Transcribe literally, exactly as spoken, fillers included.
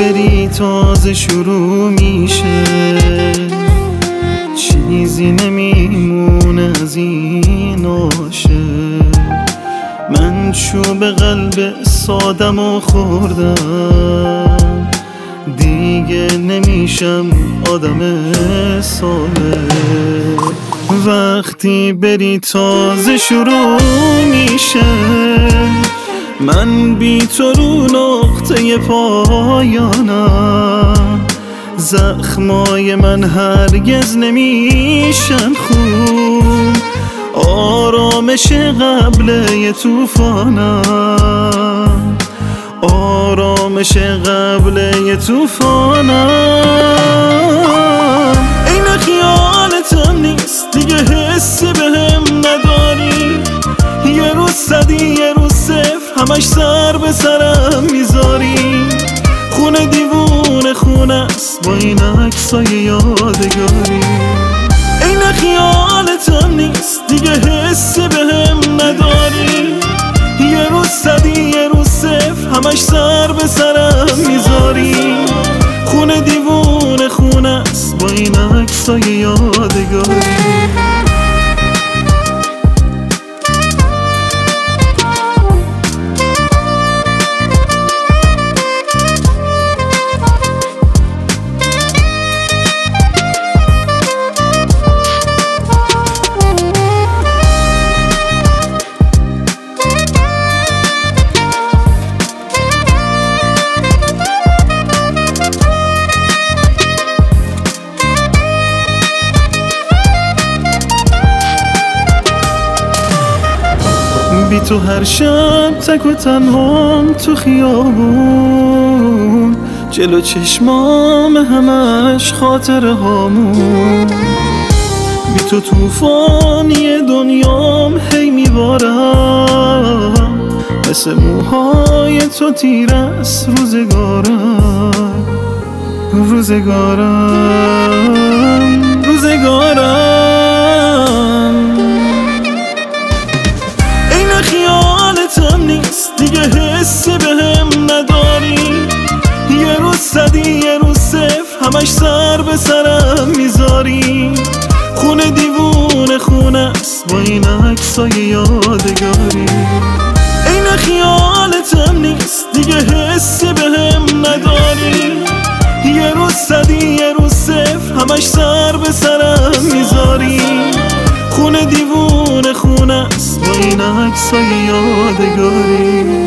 بری تازه شروع میشه، چیزی نمیمونه از این عاشق. من چوب قلب سادمو خوردم، دیگه نمیشم آدم صالح. وقتی بری تازه شروع میشه، من بی تو رو نقطه پایانم. زخمای من هرگز نمیشن خوب، آرامش قبل یه توفانم، آرامش قبل یه توفانم. این خیالتم نیست دیگه، حسی بهم نداری. یه روز صدی یه روز صفر، همش سر به سرم میذاری. خونه دیوونه خونه است با این عکسای یادگاری. این خیالتم نیست دیگه، حسی بهم نداری. یه روز صدی یه روز صفر، همش سر به سرم میذاری. خونه دیوونه خونه است با این عکسای یادگاری. بی تو هر شب تک و تنهام تو خیابون، جلو چشمام همش خاطره هامون. بی تو توفانی دنیام هی میبارم، مثل موهای تو تیر است روزگارم. روزگارم روزگارم خیالتم نیست دیگه، حسی بهم نداری. یه روز صدی یه روز صفر، همش سر به سرم میذاری. خونه دیوونه خونه است با این عکسای یادگاری. این خیالتم نیست دیگه، حسی بهم نداری. یه روز صدی یه روز صفر، همش سر به سرم میذاری. خونه دیوونه خونه است با این عکسای یادگاری.